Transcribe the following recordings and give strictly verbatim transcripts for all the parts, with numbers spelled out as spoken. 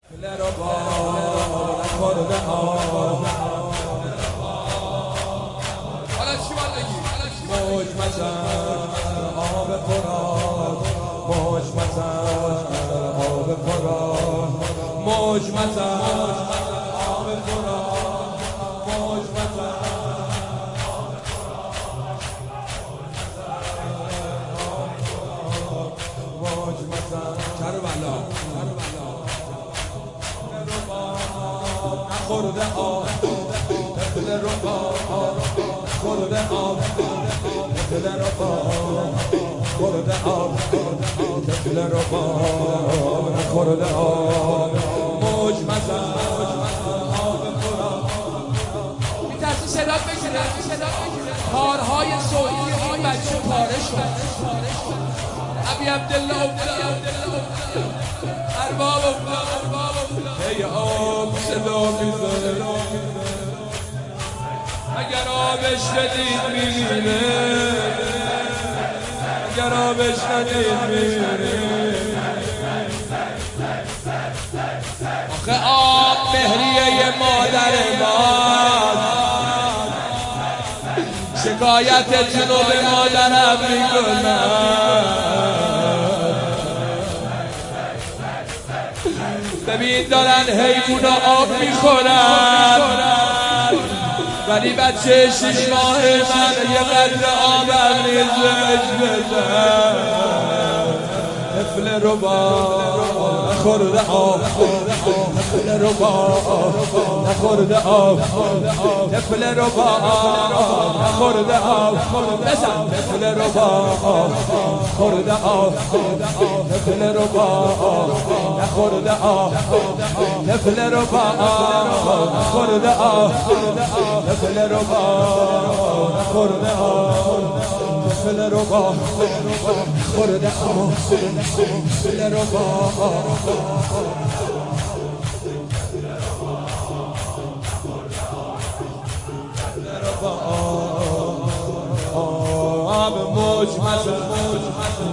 حالا چی باید بگی؟ موج مزن آب فرات، موج مزن آب فرات، موج مزن آب فرات، موج مزن موج مزن کربلا کربلا نخورده آب دل رباب خورده آب دل رباب خورده آب دل رباب نخورده آب موج مزن آب فرات. میترسی صدات بگیره تارهای صوتی این بچه پاره شد. ابی عبدالله ارباب ای آب صدا میزنه، اگر آبش ندید میمیره، اگر آبش ندید میمیره. آخه آب مهریه مادر ماست، شکایت جنوب مادرم میکنم. ببین دارن حیوونا آب میخورن، ولی بچه شش ماه من یه قدر آبم نیزش بزن. طفل رباب نخورده آب، طفل رباب نخورده آب، طفل رباب نخورده آب، بزن طفل رباب خورده آب، طفل رباب نخورده آب، طفل رباب نخورده آب، طفل رباب نخورده آب، طفل رباب خورده آب، طفل رباب آب موج مزن موج مزن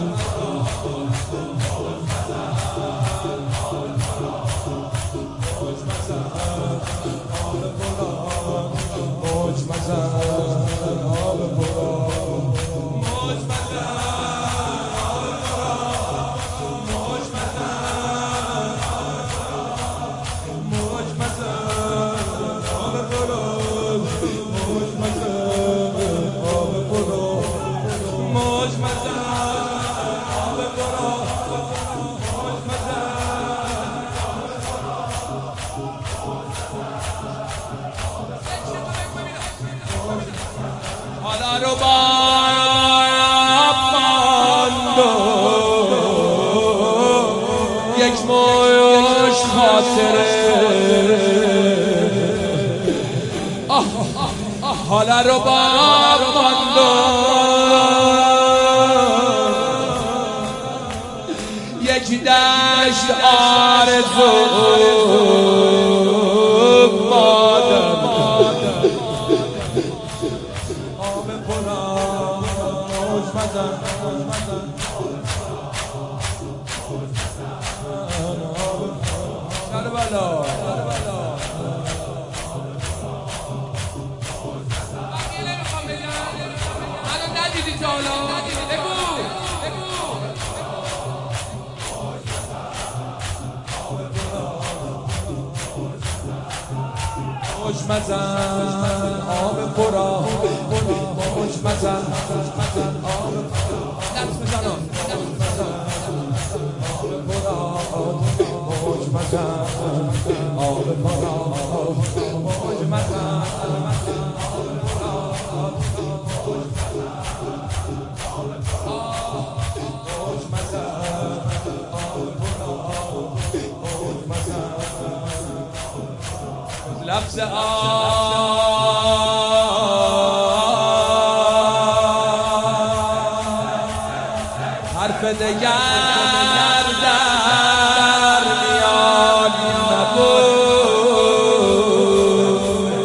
موج مزن آب فرات، موج مزن موج مزن موج مزن آب فرات، موج مزن آب فرات، موج مزن آب فرات، موج حالا رو با یک موش خاطره، حالا رو با یک دشت آرزو مادر آب فرات، موج مزن موج مزن کربلا منو ندیدی تا حالا بگو موج مزن آب فرات، موج مزن آب فرات، دست بزنم موج مزن آب فرات، موج مزن لفظ آب حرف دگر در میان نبود،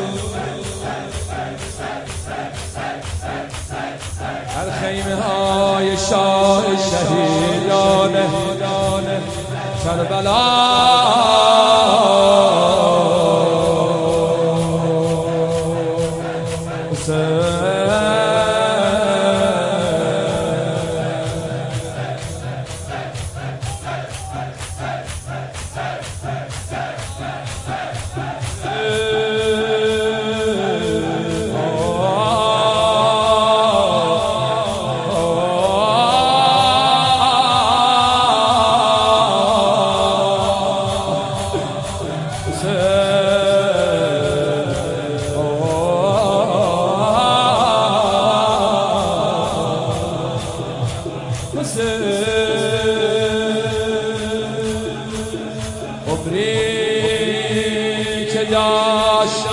در خیمه های شاه شهیدانه عمری که داشت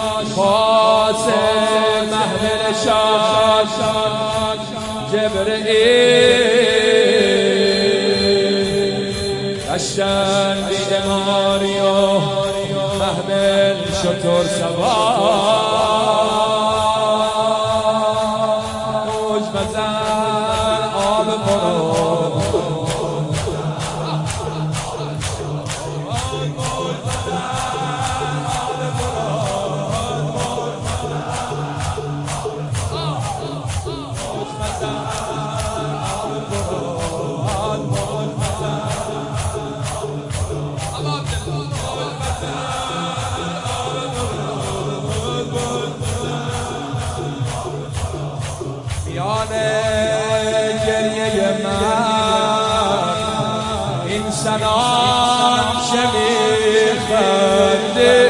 قاسم محمل شاد جبرئیل گشتن بیماری و محمل شطور سوار موج بزن آب برو میان گریه من این سنان چه میخنده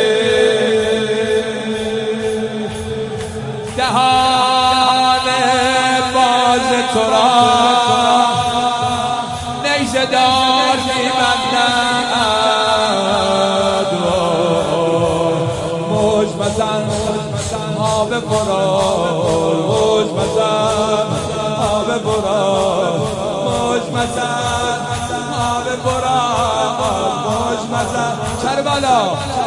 دهان باز تو را نیزه دار میبندد موج بزن آب برار موج بزن آب برار موج بزن آب برار موج بزن کربلا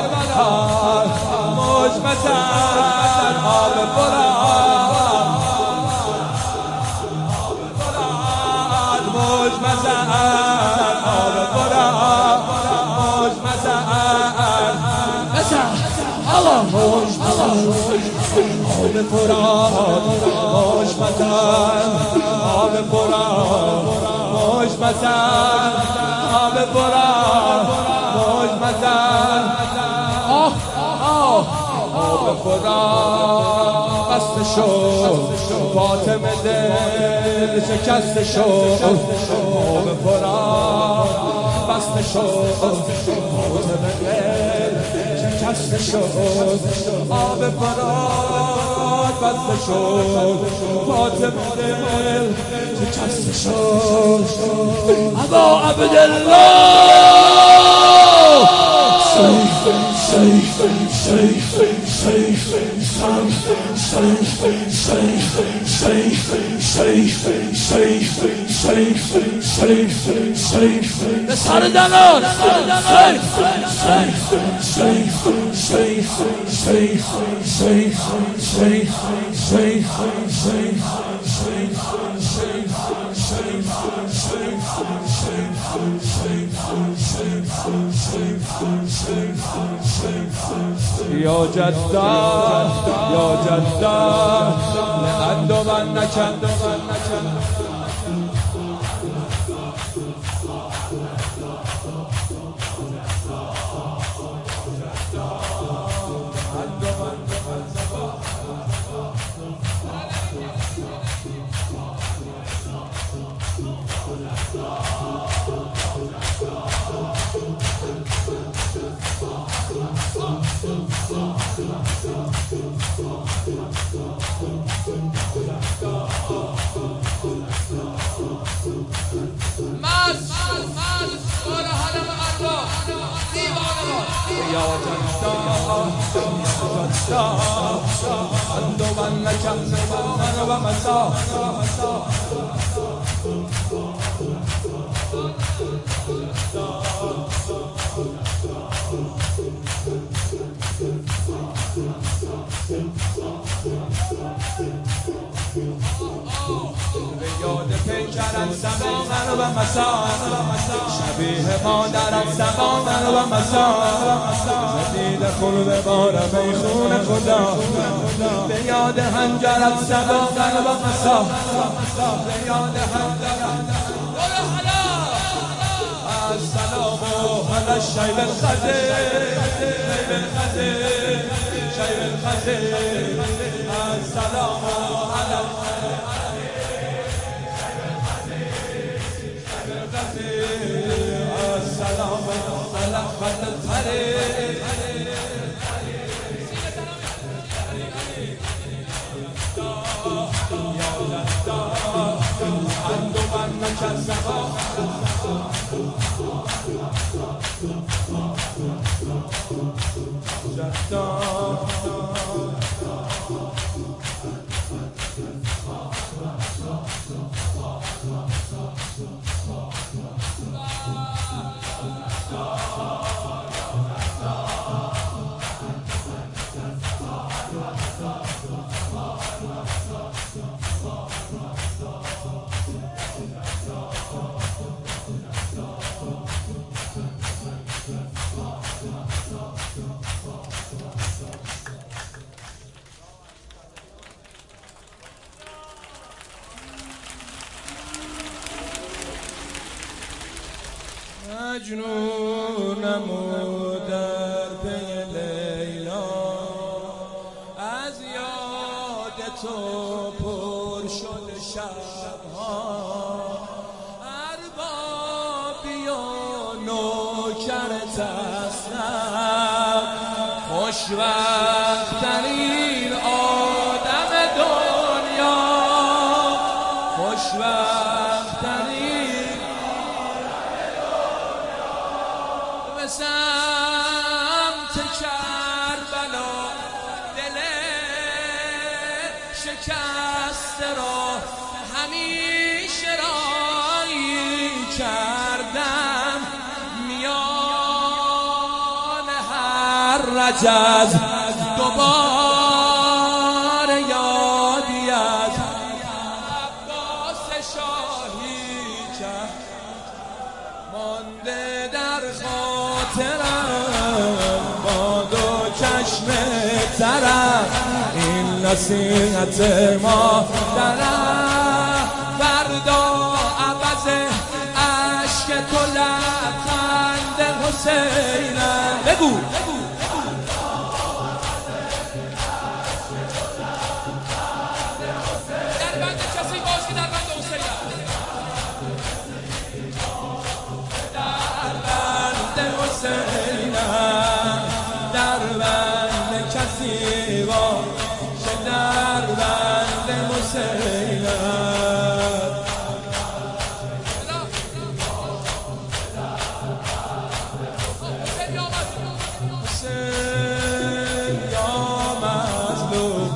موج بزن آب برار موج بزن آب برار موج بزن الله موج بزن آب برار موج بزن آب برار موج بزن آب برار موج بزن آه آه آب برار بسته شد فاطمه دل شکسته شد آب برار بسته شد فاطمه دل شکسته شد آب برار بسته شد فاطمه دل شکسته شد ابا عبدالله سیف سیف سیف سیف سیف سیف سیف سیف سیف سیف سیف سیف سردنان سیف سیف سیف سیف سیف سیف سیف سیف یا جدا یا جدا لعند من نکند یا جدا لعند من نکند من و مسا به یاد پیکر سباغن و مسا شبیه مادرم سباغن و مسا زدید خون به بارم ای خون خدا به یاد هنجرت سباغن و مسا به یاد هنجرت السلام على الشيب الخزي شيب الخزي شيب الخزي السلام على السلام على خد الخليل مجنونم و در پی لیلا از یاد تو پر شد شبها اربابی و نوکرت هستم خوشوقترین آدم دنیا خوشوقترین سمت کربلا دل شکسته را همیشه رایی کردم میان هر رجز دوباره یادی از عباس شاهی کرد مانده در با دو چشم طرف این نصیحت ما درم فردا عوض عشق تو لبخند حسینم بگو در بند کسی باش که در بند حسینم در بند حسینم در بند کسی باش در بند حسینم حسین یا مظلوم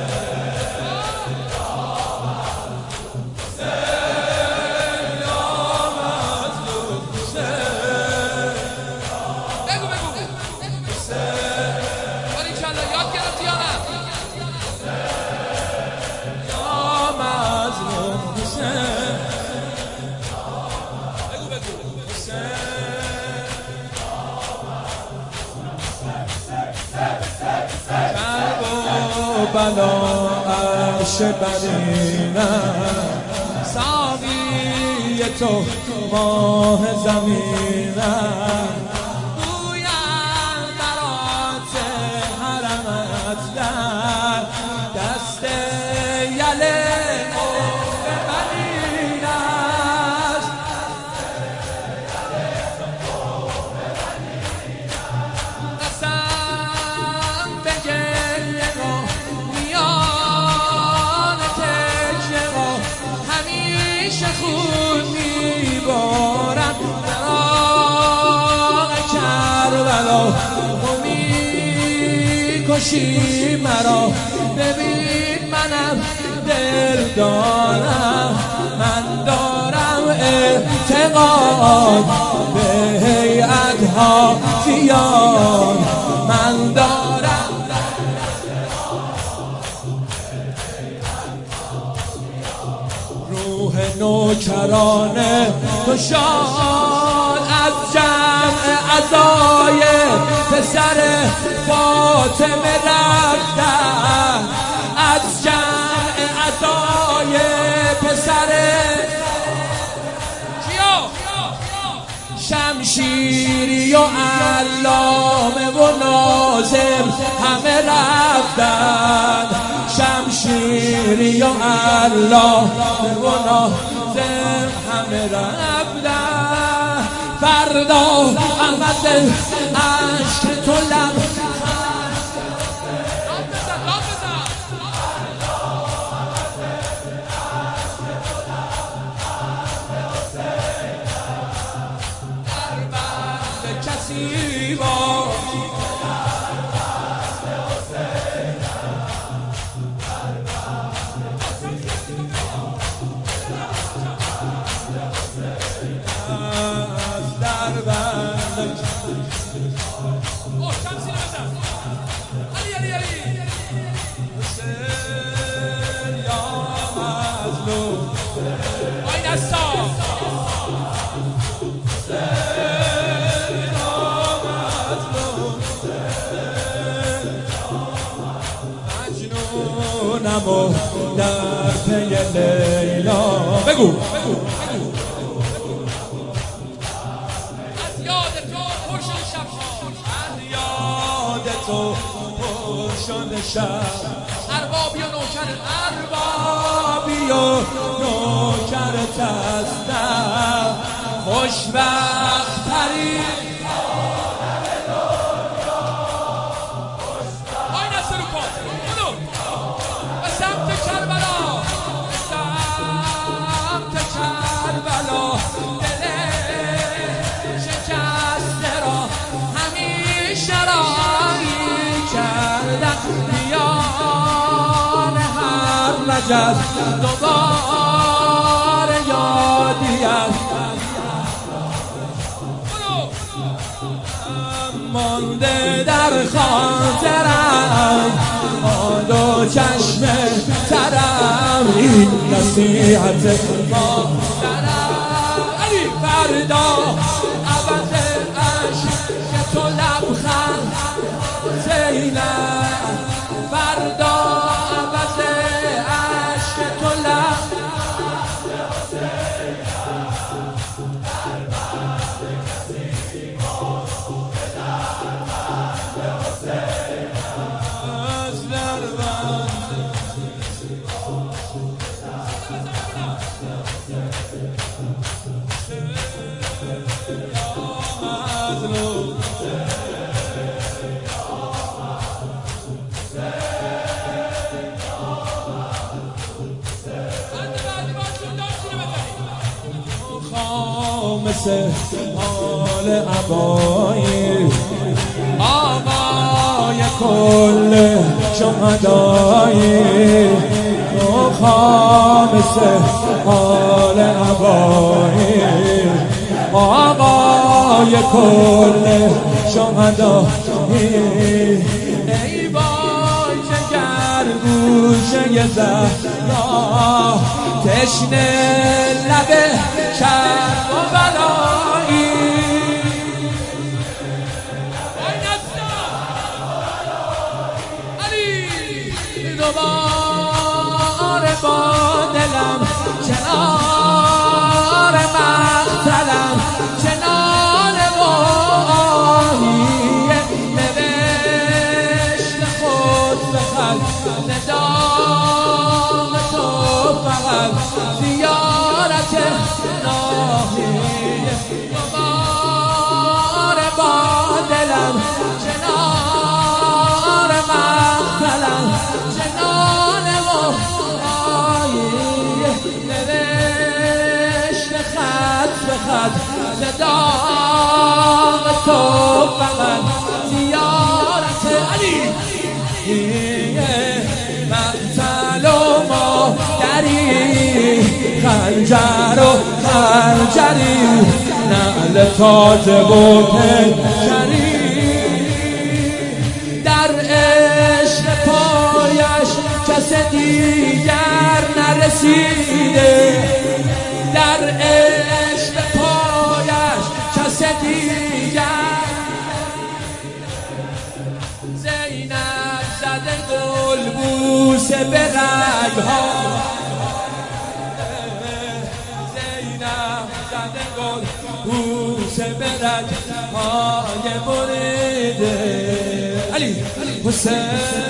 بلا عرش برینم ساقی تو ماه زمینم گویم برات حرمت در دست یله عمر بنین است قسم بگه خود میبارم براغ کربلا تو میکشی مرا ببین منم دل دارم من دارم اعتقاد به هیئت‌ها زیاد من دارم روح نوکرانه تو شاد از جمع عزای پسر فاطمه رفتن، از جمع عزای پسر شمشیری و علامه و ناظم همه رفتن، شمشیری و علامه و ناظم همه رفتن. فردا عوض عشق تو لب کسی با مجنونم در پی لیلا. بگو از یاد تو پر شد شب، از یاد تو پر شد شب. اربابی و نوکر اربابی و نوکرت هستم، خوشبخت ترین رجب دوباره یادی است مانده در خاطرم، آن دو چشم ترم این نصیحت مادرم. علی فردا عوض عشق تو لبخند زینب، فردا مثل حال عبایی آقای کل شهدایی، تو خامس حال عبایی آقای کل شهدایی. ای وای جگر گوشه زهرا تشنه لبه کرب و بلایی، علی دوباره با دلم کنار مقتلم، کنار ماهی نوشت خود بخل ندام تو فقط زیارت ناهی. دوباره با دلم کنار مقتلم، کنار ماهی نوشت خط به خط ندام تو فقط زیارت علی. مقتل و مادری خنجر و خنجری نعل تازه و پنجری، در عشق پایش کس دیگر نرسیده، در عشق پایش کس دیگر زینب زده گل بوسه به رگها زینب زده گل بوسه به رگهای بریده علی حسین